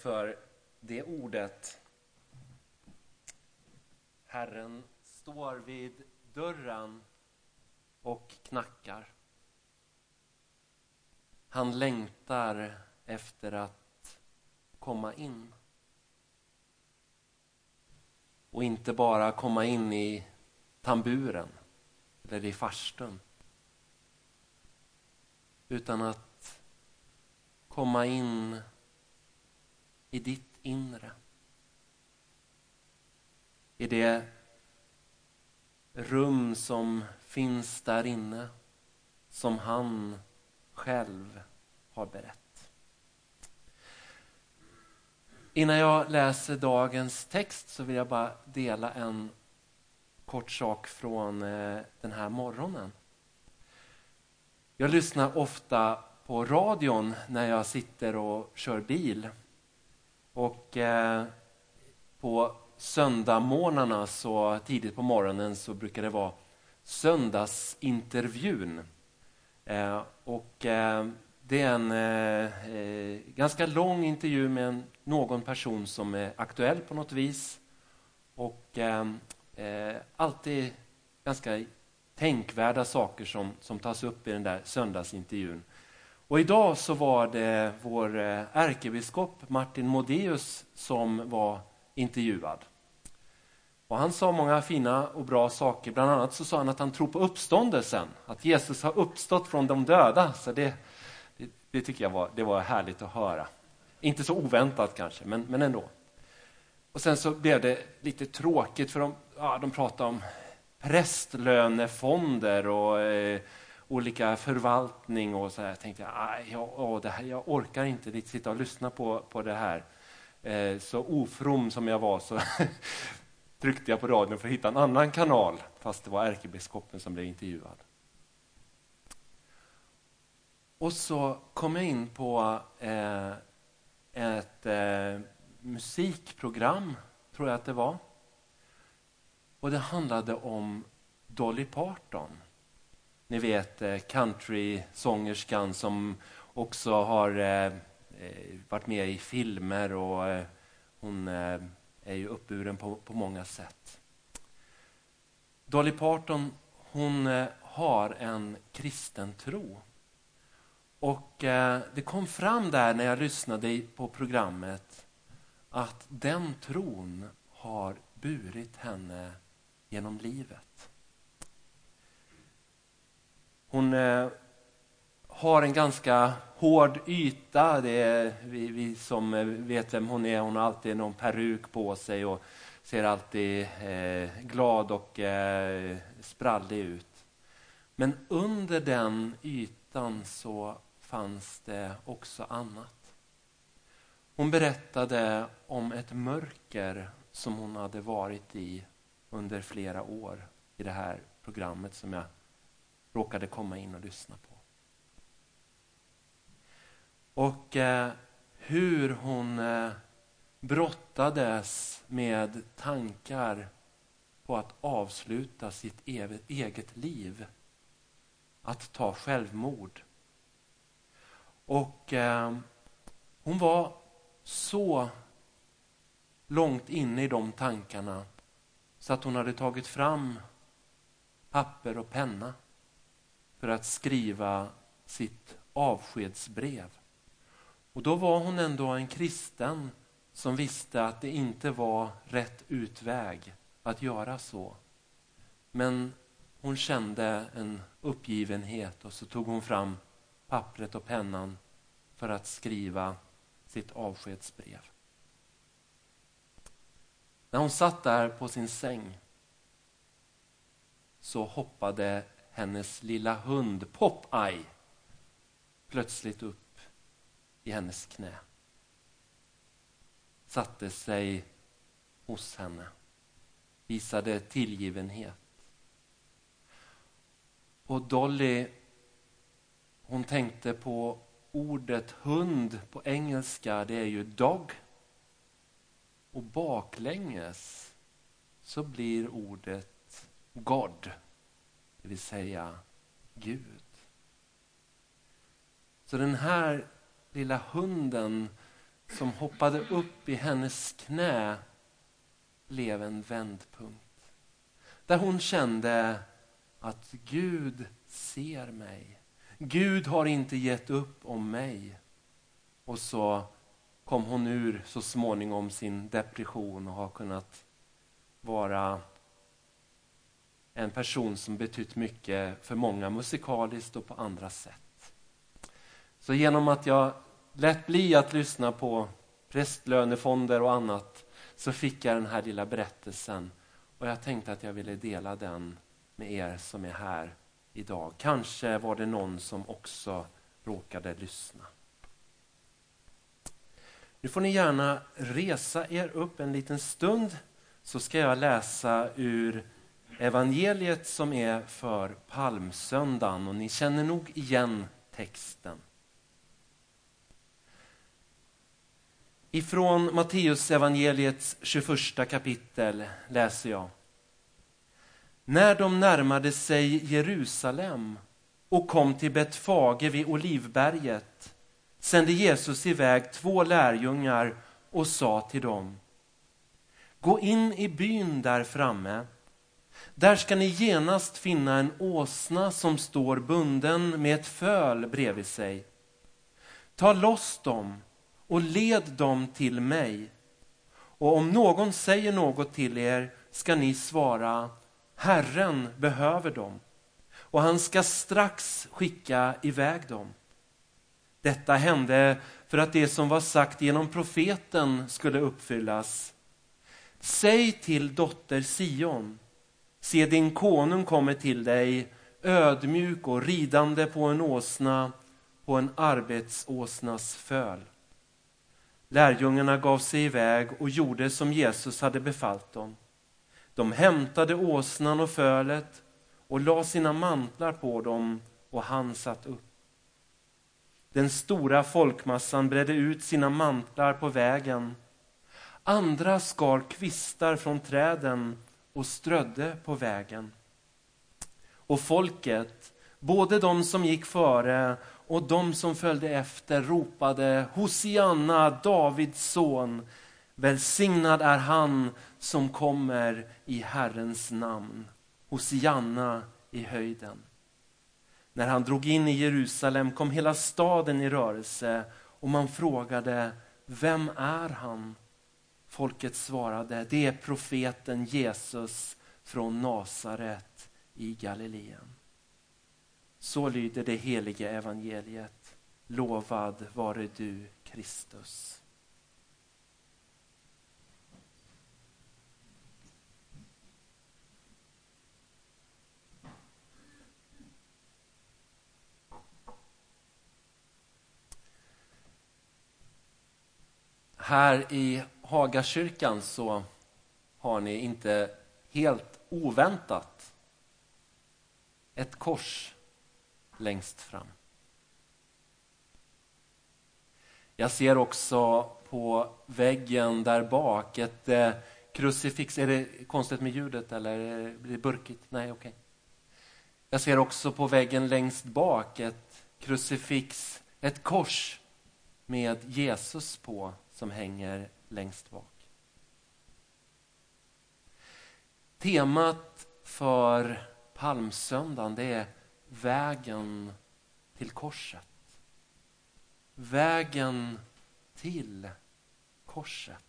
för det ordet. Herren står vid dörren och knackar. Han längtar efter att komma in. Och inte bara komma in i tamburen eller i farstun. Utan att komma in i ditt inre. I det rum som finns där inne. Som han själv har berett. Innan jag läser dagens text så vill jag bara dela en kort sak från den här morgonen. Jag lyssnar ofta på radion när jag sitter och kör bil. Och på söndagmorgnarna så tidigt på morgonen så brukar det vara söndagsintervjun. Det är en ganska lång intervju med någon person som är aktuell på något vis. Och alltid ganska tänkvärda saker som tas upp i den där söndagsintervjun. Och idag så var det vår ärkebiskop Martin Modéus som var intervjuad. Och han sa många fina och bra saker. Bland annat så sa han att han tror på uppståndelsen. Att Jesus har uppstått från de döda. Så det tycker jag var härligt att höra. Inte så oväntat kanske, men ändå. Och sen så blev det lite tråkigt för de pratade om prästlönefonder och olika förvaltning och så här. Jag tänkte jag orkar inte sitta och lyssna på det här. Så ofrom som jag var så tryckte jag på radion för att hitta en annan kanal, fast det var ärkebiskopen som blev intervjuad. Och så kom jag in på ett musikprogram, tror jag att det var. Och det handlade om Dolly Parton. Ni vet country-sångerskan som också har varit med i filmer och hon är ju uppburen på många sätt. Dolly Parton, hon har en kristen tro. Och det kom fram där när jag lyssnade på programmet att den tron har burit henne genom livet. Hon har en ganska hård yta. Det är vi som vet vem hon är. Hon har alltid någon peruk på sig och ser alltid glad och sprallig ut. Men under den ytan så fanns det också annat. Hon berättade om ett mörker som hon hade varit i under flera år i det här programmet som jag råkade komma in och lyssna på. Och hur hon brottades med tankar på att avsluta sitt eget liv. Att ta självmord. Och hon var så långt inne i de tankarna så att hon hade tagit fram papper och penna för att skriva sitt avskedsbrev. Och då var hon ändå en kristen som visste att det inte var rätt utväg att göra så. Men hon kände en uppgivenhet och så tog hon fram pappret och pennan för att skriva sitt avskedsbrev. När hon satt där på sin säng så hoppade hennes lilla hund Popeye plötsligt upp i hennes knä. Satte sig hos henne. Visade tillgivenhet. Och Dolly, hon tänkte på ordet hund på engelska. Det är ju dog. Och baklänges så blir ordet God. Det vill säga Gud. Så den här lilla hunden som hoppade upp i hennes knä blev en vändpunkt. Där hon kände att Gud ser mig. Gud har inte gett upp om mig. Och så kom hon ur så småningom sin depression och har kunnat vara en person som betytt mycket för många musikaliskt och på andra sätt. Så genom att jag lät bli att lyssna på prästlönefonder och annat så fick jag den här lilla berättelsen. Och jag tänkte att jag ville dela den med er som är här idag. Kanske var det någon som också råkade lyssna. Nu får ni gärna resa er upp en liten stund, så ska jag läsa ur evangeliet som är för palmsöndagen. Och ni känner nog igen texten. Ifrån Matteus evangeliets 21 kapitel läser jag. När de närmade sig Jerusalem och kom till Betfage vid Olivberget sände Jesus iväg 2 lärjungar och sa till dem: gå in i byn där framme. Där ska ni genast finna en åsna som står bunden med ett föl bredvid sig. Ta loss dem och led dem till mig. Och om någon säger något till er ska ni svara: Herren behöver dem, och han ska strax skicka iväg dem. Detta hände för att det som var sagt genom profeten skulle uppfyllas. Säg till dotter Sion: se, din konung kommer till dig, ödmjuk och ridande på en åsna, på en arbetsåsnas föl. Lärjungarna gav sig iväg och gjorde som Jesus hade befallt dem. De hämtade åsnan och fölet och la sina mantlar på dem, och han satt upp. Den stora folkmassan bredde ut sina mantlar på vägen. Andra skar kvistar från träden och strödde på vägen. Och folket, både de som gick före och de som följde efter, ropade: Hosianna, Davids son, välsignad är han som kommer i Herrens namn. Hosianna i höjden. När han drog in i Jerusalem kom hela staden i rörelse, och man frågade: vem är han? Folket svarade: det är profeten Jesus från Nasaret i Galileen. Så lyder det heliga evangeliet. Lovad vare du, Kristus. Här i Hagakyrkan så har ni inte helt oväntat ett kors längst fram. Jag ser också på väggen där bak ett krucifix. Är det konstigt med ljudet eller blir det burkigt? Nej, okej. Jag ser också på väggen längst bak ett krucifix, ett kors med Jesus på, som hänger längst bak. Temat för palmsöndagen, det är vägen till korset. Vägen till korset.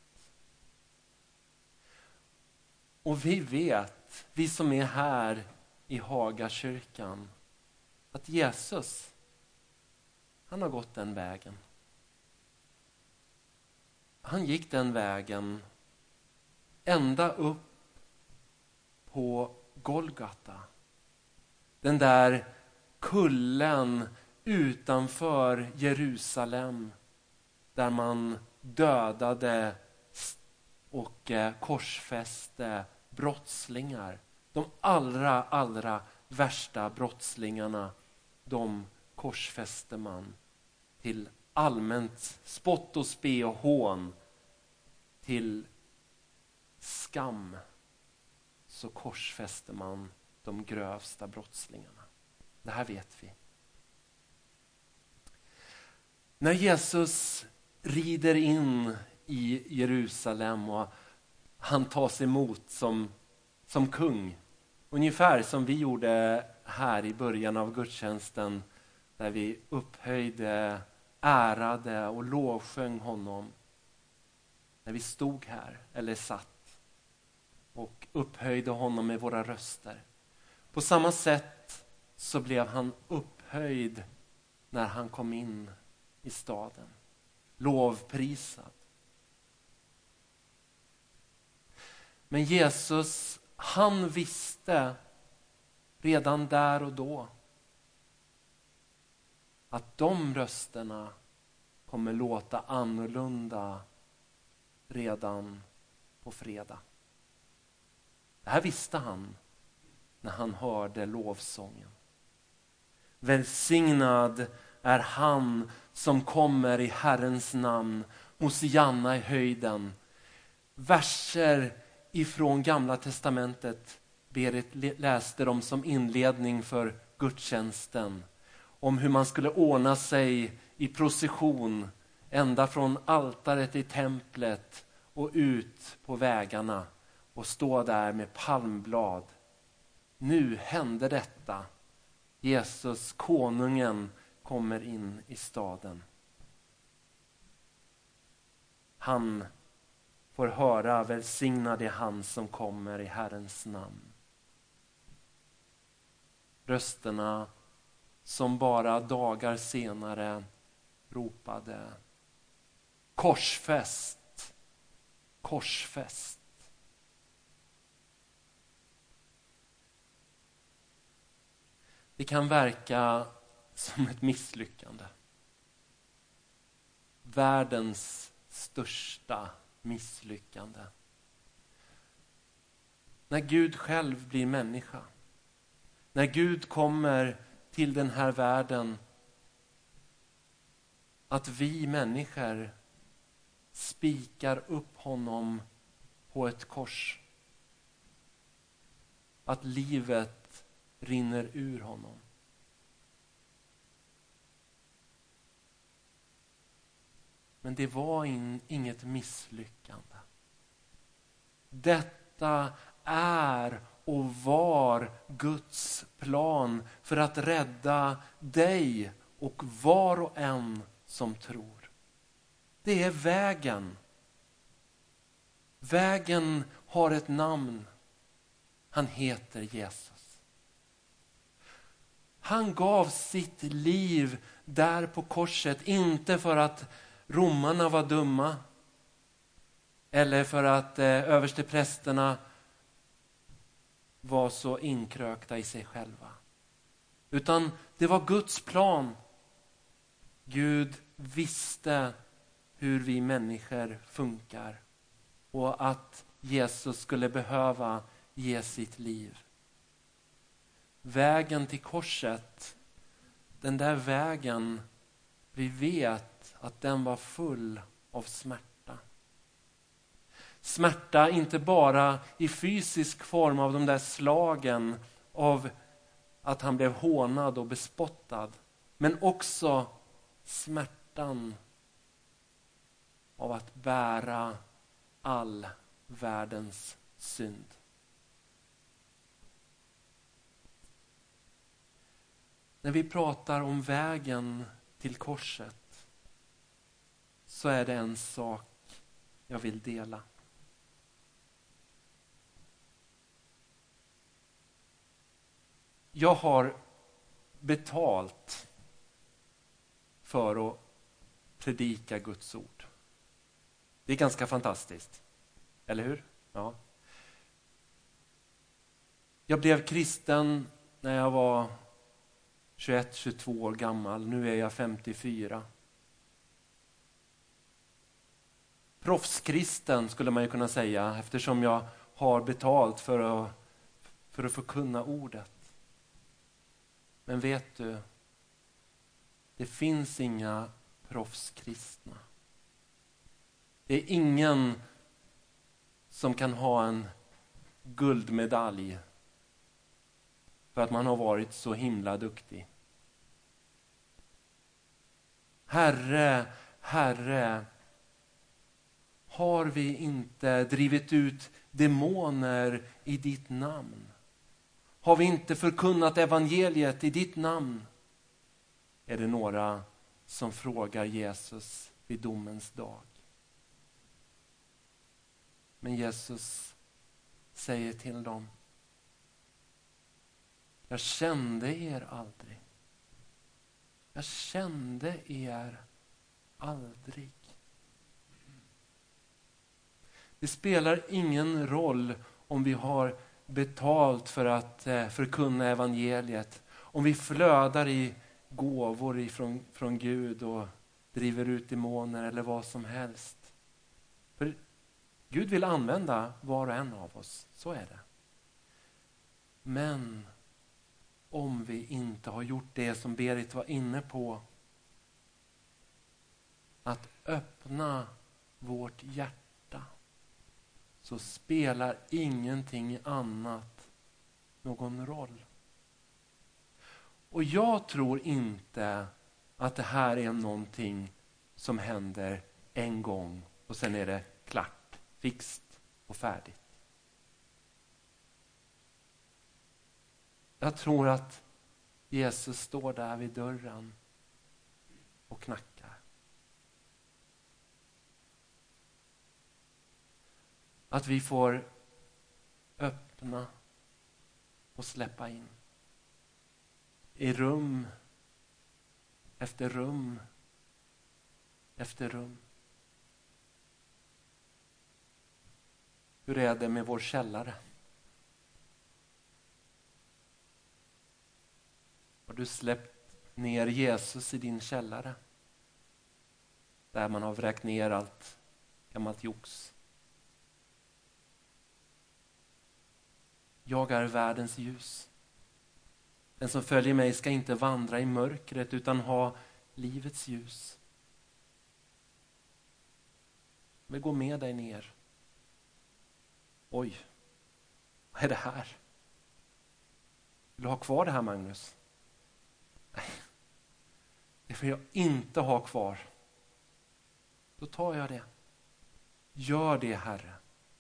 Och vi vet, vi som är här i Hagakyrkan, att Jesus, han har gått den vägen. Han gick den vägen ända upp på Golgata. Den där kullen utanför Jerusalem där man dödade och korsfäste brottslingar. De allra värsta brottslingarna, de korsfäste man till allmänt spott och spe och hån. Till skam så korsfäste man de grövsta brottslingarna. Det här vet vi. När Jesus rider in i Jerusalem och han tas emot som kung. Ungefär som vi gjorde här i början av gudstjänsten, där vi upphöjde, ärade och lovsjöng honom. När vi stod här eller satt och upphöjde honom med våra röster. På samma sätt så blev han upphöjd när han kom in i staden. Lovprisad. Men Jesus, han visste redan där och då att de rösterna kommer låta annorlunda redan på fredag. Det här visste han när han hörde lovsången. Välsignad är han som kommer i Herrens namn, Hosianna i höjden. Verser ifrån Gamla testamentet Berit läste dem som inledning för gudstjänsten. Om hur man skulle ordna sig i procession ända från altaret i templet och ut på vägarna och stå där med palmblad. Nu hände detta. Jesus, konungen, kommer in i staden. Han får höra välsignad är han som kommer i Herrens namn. Rösterna som bara dagar senare ropade korsfäst, korsfäst. Det kan verka som ett misslyckande. Världens största misslyckande. När Gud själv blir människa. När Gud kommer till den här världen. Att vi människor spikar upp honom på ett kors. Att livet rinner ur honom. Men det var inget misslyckande. Detta är och var Guds plan för att rädda dig och var och en som tror. Det är vägen. Vägen har ett namn. Han heter Jesus. Han gav sitt liv där på korset, inte för att romarna var dumma eller för att översteprästerna var så inkrökta i sig själva. Utan det var Guds plan. Gud visste hur vi människor funkar och att Jesus skulle behöva ge sitt liv. Vägen till korset, den där vägen, vi vet att den var full av smärta. Smärta inte bara i fysisk form av de där slagen, av att han blev hånad och bespottad, men också smärtan av att bära all världens synd. När vi pratar om vägen till korset så är det en sak jag vill dela. Jag har betalt för att predika Guds ord. Det är ganska fantastiskt. Eller hur? Ja. Jag blev kristen när jag var 21-22 år gammal. Nu är jag 54. Proffskristen skulle man ju kunna säga, eftersom jag har betalt för att förkunna ordet. Men vet du, det finns inga proffskristna. Det är ingen som kan ha en guldmedalj för att man har varit så himla duktig. Herre, Herre, har vi inte drivit ut demoner i ditt namn? Har vi inte förkunnat evangeliet i ditt namn? Är det några som frågar Jesus vid domens dag. Men Jesus säger till dem: jag kände er aldrig. Jag kände er aldrig. Det spelar ingen roll om vi har betalt för att förkunna evangeliet. Om vi flödar i gåvor från Gud och driver ut demoner eller vad som helst. För Gud vill använda var och en av oss. Så är det. Men om vi inte har gjort det som Berit var inne på, att öppna vårt hjärta, så spelar ingenting annat någon roll. Och jag tror inte att det här är någonting som händer en gång och sen är det klart, fixt och färdigt. Jag tror att Jesus står där vid dörren och knackar. Att vi får öppna och släppa in. I rum efter rum efter rum. Hur är det med vår källare? Har du släppt ner Jesus i din källare? Där man har vräkt ner allt gammalt jox. Jag är världens ljus. Den som följer mig ska inte vandra i mörkret utan ha livets ljus. Jag vill gå med dig ner. Oj, vad är det här? Vill du ha kvar det här, Magnus? Nej, det vill jag inte ha kvar. Då tar jag det. Gör det, Herre.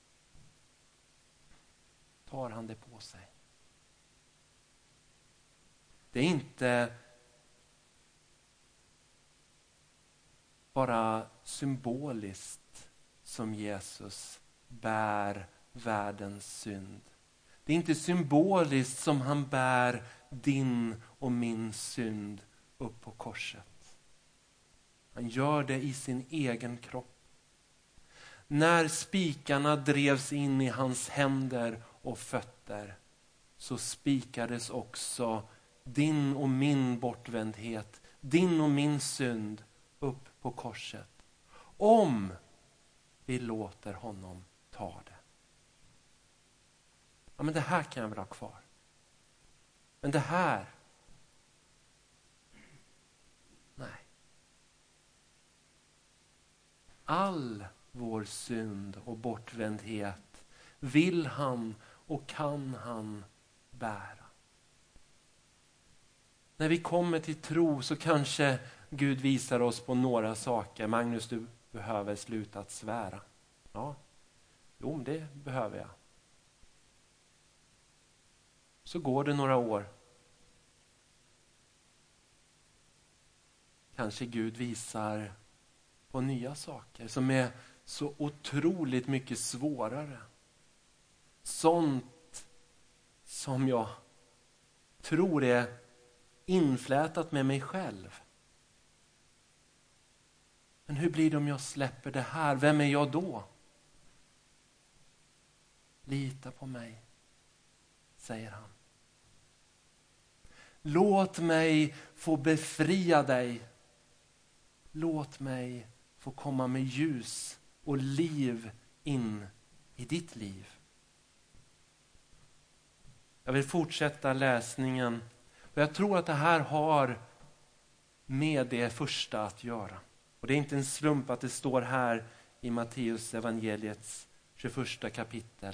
Tar han det på sig. Det är inte bara symboliskt som Jesus bär världens synd. Det är inte symboliskt som han bär din och min synd upp på korset. Han gör det i sin egen kropp. När spikarna drevs in i hans händer och fötter, så spikades också din och min bortvändhet, din och min synd upp på korset. Om vi låter honom ta det. Ja, men det här kan jag väl ha kvar. Men det här, nej. All vår synd och bortvändhet vill han och kan han bära. När vi kommer till tro så kanske Gud visar oss på några saker. Magnus, du behöver sluta att svära. Ja, jo, det behöver jag. Så går det några år. Kanske Gud visar på nya saker som är så otroligt mycket svårare. Sånt som jag tror är inflätat med mig själv. Men hur blir det om jag släpper det här? Vem är jag då? Lita på mig, säger han. Låt mig få befria dig. Låt mig få komma med ljus och liv in i ditt liv. Jag vill fortsätta läsningen. Och jag tror att det här har med det första att göra. Och det är inte en slump att det står här i Matteus evangeliets 21 kapitel.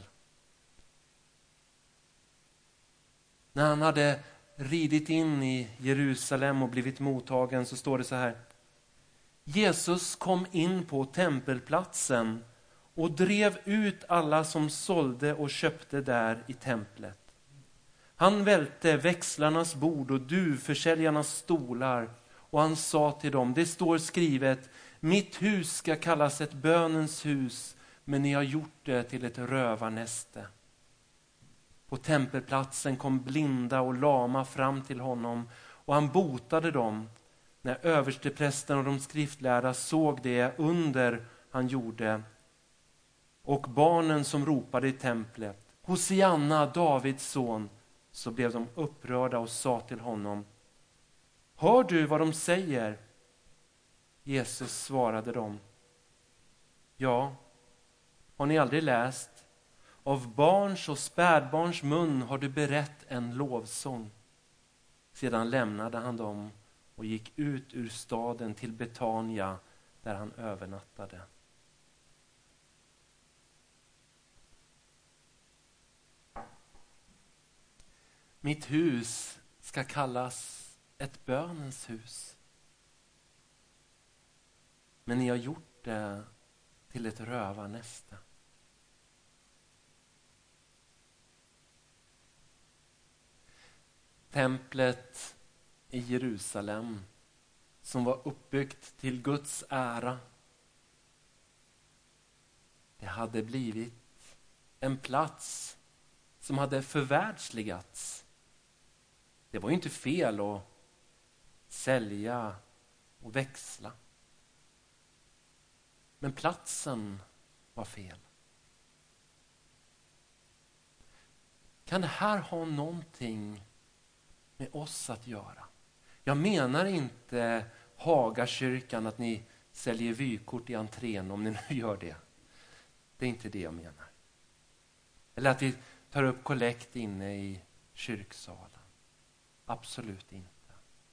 När han hade ridit in i Jerusalem och blivit mottagen så står det så här: Jesus kom in på tempelplatsen och drev ut alla som sålde och köpte där i templet. Han välte växlarnas bord och duvförsäljarnas stolar, och han sa till dem: det står skrivet, mitt hus ska kallas ett bönens hus, men ni har gjort det till ett rövarnäste. På tempelplatsen kom blinda och lama fram till honom, och han botade dem. När översteprästen och de skriftlärda såg det under han gjorde, och barnen som ropade i templet, Hosianna, Davids son, så blev de upprörda och sa till honom: hör du vad de säger? Jesus svarade dem: ja, har ni aldrig läst? Av barns och spädbarns mun har du berett en lovsång. Sedan lämnade han dem och gick ut ur staden till Betania, där han övernattade. Mitt hus ska kallas ett bönens hus, men ni har gjort det till ett rövarnäste. Templet i Jerusalem, som var uppbyggt till Guds ära, det hade blivit en plats som hade förvärldsligats. Det var ju inte fel att sälja och växla. Men platsen var fel. Kan det här ha någonting med oss att göra? Jag menar inte Hagakyrkan, att ni säljer vykort i entrén, om ni nu gör det. Det är inte det jag menar. Eller att vi tar upp kollekt inne i kyrksalen. Absolut inte.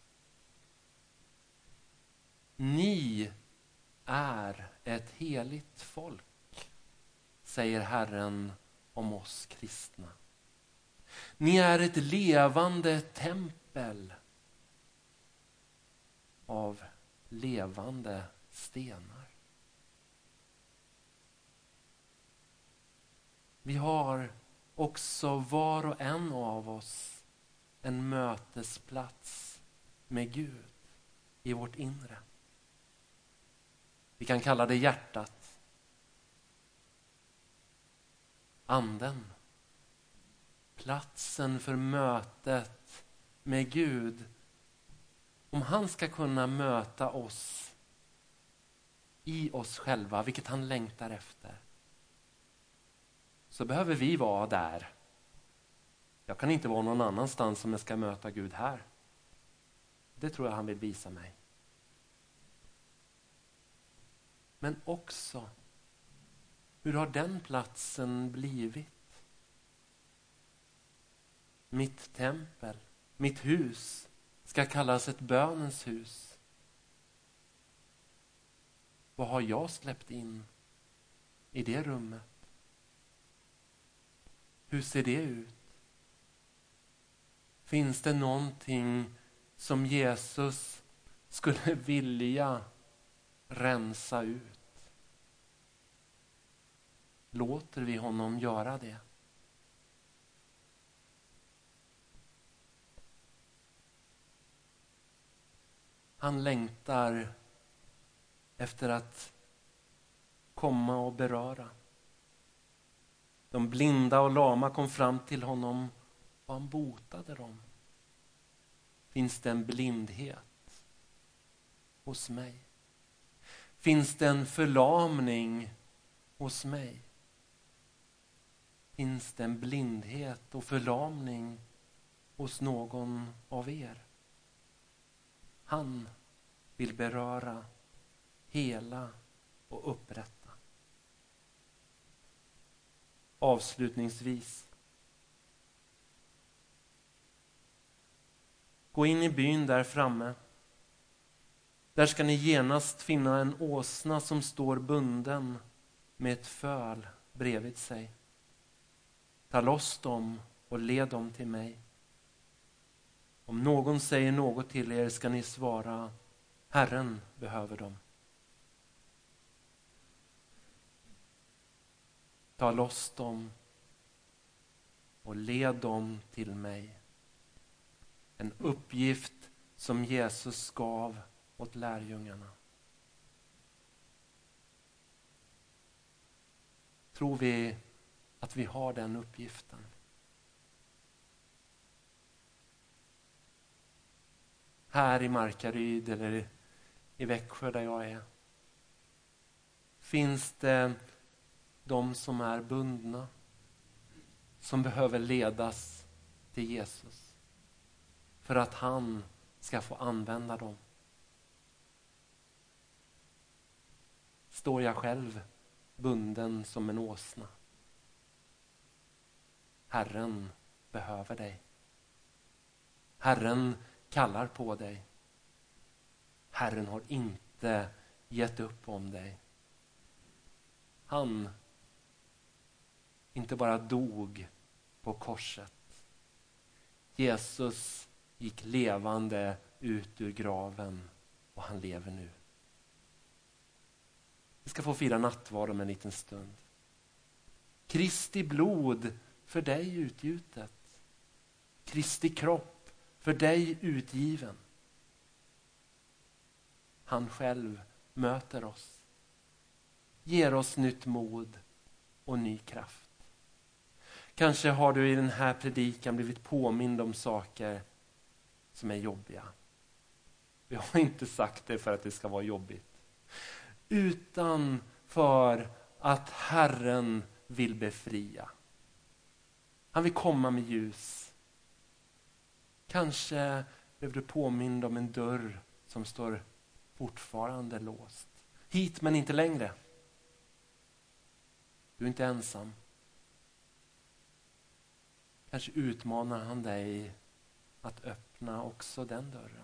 Ni är ett heligt folk, säger Herren om oss kristna. Ni är ett levande tempel av levande stenar. Vi har också var och en av oss en mötesplats med Gud i vårt inre. Vi kan kalla det hjärtat, anden, platsen för mötet med Gud. Om han ska kunna möta oss i oss själva, vilket han längtar efter, så behöver vi vara där. Jag kan inte vara någon annanstans om jag ska möta Gud här. Det tror jag han vill visa mig. Men också, hur har den platsen blivit? Mitt tempel, mitt hus ska kallas ett bönens hus. Vad har jag släppt in i det rummet? Hur ser det ut? Finns det någonting som Jesus skulle vilja rensa ut? Låter vi honom göra det? Han längtar efter att komma och beröra. De blinda och lama kom fram till honom och han botade dem. Finns det en blindhet hos mig? Finns det en förlamning hos mig? Finns det en blindhet och förlamning hos någon av er? Han vill beröra, hela och upprätta. Avslutningsvis. Gå in i byn där framme. Där ska ni genast finna en åsna som står bunden med ett föl bredvid sig. Ta loss dem och led dem till mig. Om någon säger något till er ska ni svara: Herren behöver dem. Ta loss dem och led dem till mig. En uppgift som Jesus gav åt lärjungarna. Tror vi att vi har den uppgiften? Här i Markaryd eller i Växjö där jag är. Finns det de som är bundna? Som behöver ledas till Jesus. För att han ska få använda dem. Står jag själv bunden som en åsna? Herren behöver dig. Herren kallar på dig. Herren har inte gett upp om dig. Han inte bara dog på korset. Jesus gick levande ut ur graven och han lever nu. Vi ska få fira nattvard om en liten stund. Kristi blod för dig utgjutet. Kristi kropp för dig utgiven. Han själv möter oss. Ger oss nytt mod och ny kraft. Kanske har du i den här predikan blivit påmind om saker som är jobbiga. Jag har inte sagt det för att det ska vara jobbigt. Utan för att Herren vill befria. Han vill komma med ljus. Kanske blev du påmind om en dörr som står fortfarande låst. Hit men inte längre. Du är inte ensam. Kanske utmanar han dig att öppna också den dörren.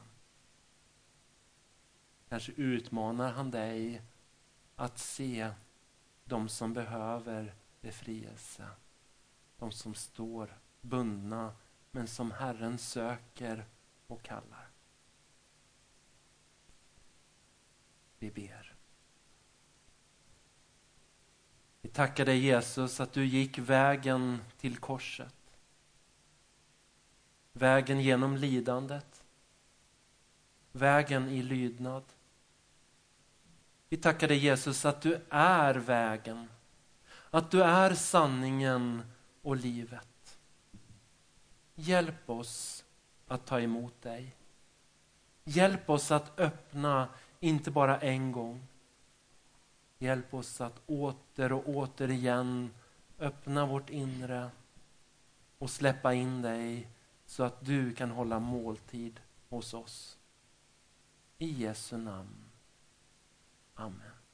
Kanske utmanar han dig att se de som behöver befrielse. De som står bundna men som Herren söker och kallar. Vi ber. Vi tackar dig Jesus att du gick vägen till korset. Vägen genom lidandet. Vägen i lydnad. Vi tackar dig Jesus att du är vägen. Att du är sanningen och livet. Hjälp oss att ta emot dig. Hjälp oss att öppna inte bara en gång. Hjälp oss att åter och återigen öppna vårt inre och släppa in dig så att du kan hålla måltid hos oss. I Jesu namn. Amen.